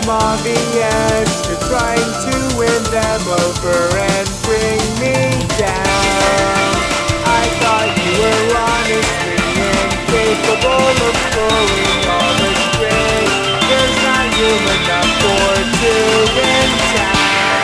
I'm obvious. You're trying to win them over and bring me down. I thought you were honestly incapable of pulling all the strings. There's not room enough for two in town.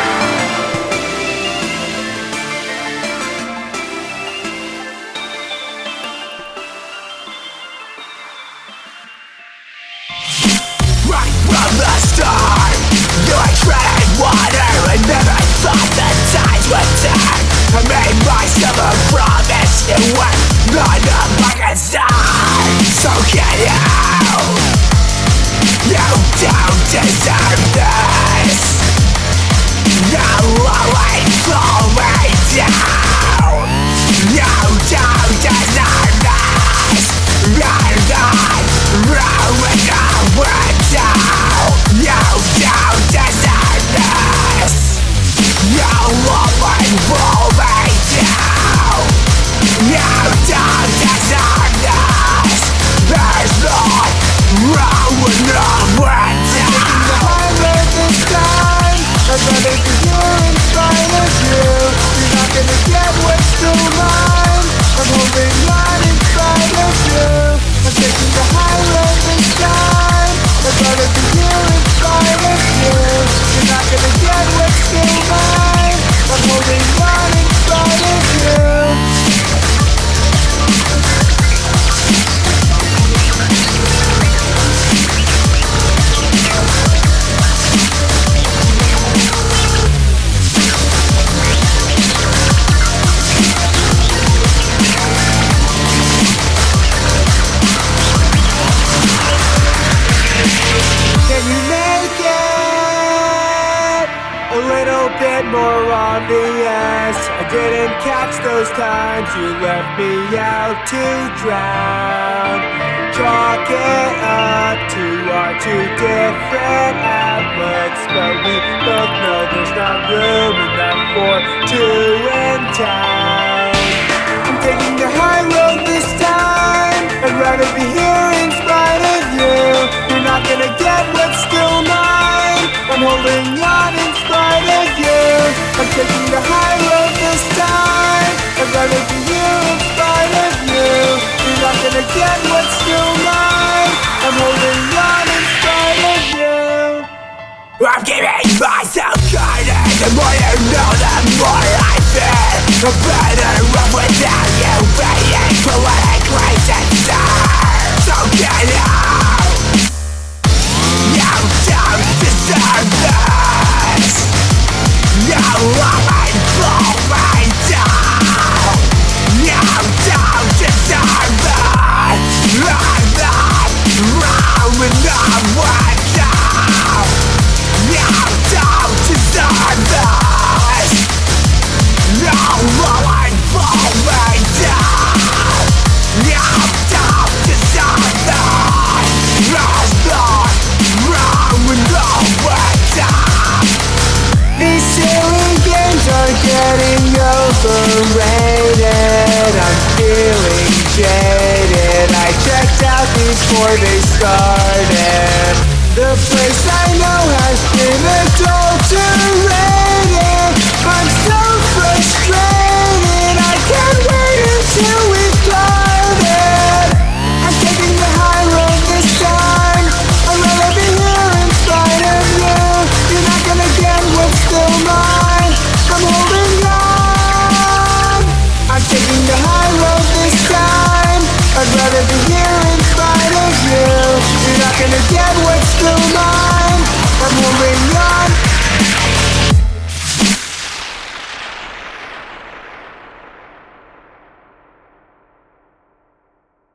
Right from the start, you were treading water and never thought that tides would turn. I made myself a promise, it was none of my concern. So get out, you don't deserve this. You'll always pull me down. You don't deserve this. You're not ruin the window. You don't deserve this. You'll always pull me down. You don't deserve this. There's not ruin the window. The high road this time. I'd rather be here in spite of you. You're not gonna get what's still mine. I'm holding on in spite of you. I'm taking the high road this time. I'd rather be here in spite of you. You're not gonna get what's still mine. I'm holding on in spite of you. Can you make it a little bit more obvious? I didn't catch those times you left me out to drown. Chalk it up to our two different outlooks, but we both know there's not room enough for two in town. I'm taking the high road this time. I'd rather be here in spite of you. You're not gonna get what's still mine. I'm holding on in spite of you. I'm taking the high road this time. I'd rather be here in spite of you. You're not gonna get what's still mine. I'm holding on in spite of you. I'm giving myself kindness. The more you know, the more I feel. I'm better off without you being politically sincere. So get out. You don't deserve this. You always pull me down. You don't deserve this. I'm not ruin the window. You don't deserve this. You always pull me down. You don't deserve this. There's not ruin the window. These silly games are getting overrated. I'm feeling jaded. I checked out before they started. The place I know has been adulterated. I'm so frustrated. I can't wait until we've started. I'm taking the high road this time. I'd rather be here in spite of you. You're not gonna get what's still mine. I'm holding on. I'm taking the high road this time. I'd rather be here in spite of you. You're not gonna get